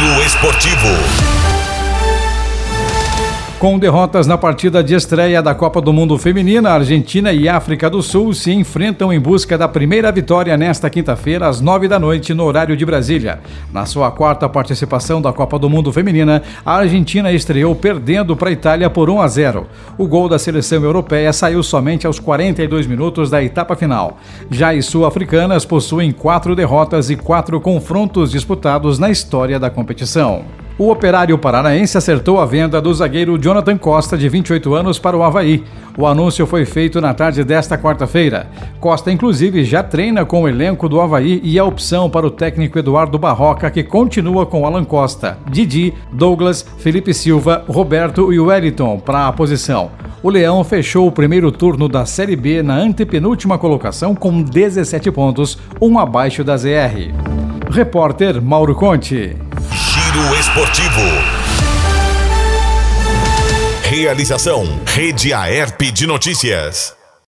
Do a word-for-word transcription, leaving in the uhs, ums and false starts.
Giro Esportivo. Com derrotas na partida de estreia da Copa do Mundo Feminina, Argentina e África do Sul se enfrentam em busca da primeira vitória nesta quinta-feira, às nove da noite, no horário de Brasília. Na sua quarta participação da Copa do Mundo Feminina, a Argentina estreou perdendo para a Itália por um a zero. O gol da seleção europeia saiu somente aos quarenta e dois minutos da etapa final. Já as sul-africanas possuem quatro derrotas e quatro confrontos disputados na história da competição. O Operário Paranaense acertou a venda do zagueiro Jonathan Costa, de vinte e oito anos, para o Avaí. O anúncio foi feito na tarde desta quarta-feira. Costa, inclusive, já treina com o elenco do Avaí e é opção para o técnico Eduardo Barroca, que continua com Alan Costa, Didi, Douglas, Felipe Silva, Roberto e Wellington para a posição. O Leão fechou o primeiro turno da Série B na antepenúltima colocação com dezessete pontos, um abaixo da Z R. Repórter Mauro Conte. Giro Esportivo. Realização: Rede Aerp de Notícias.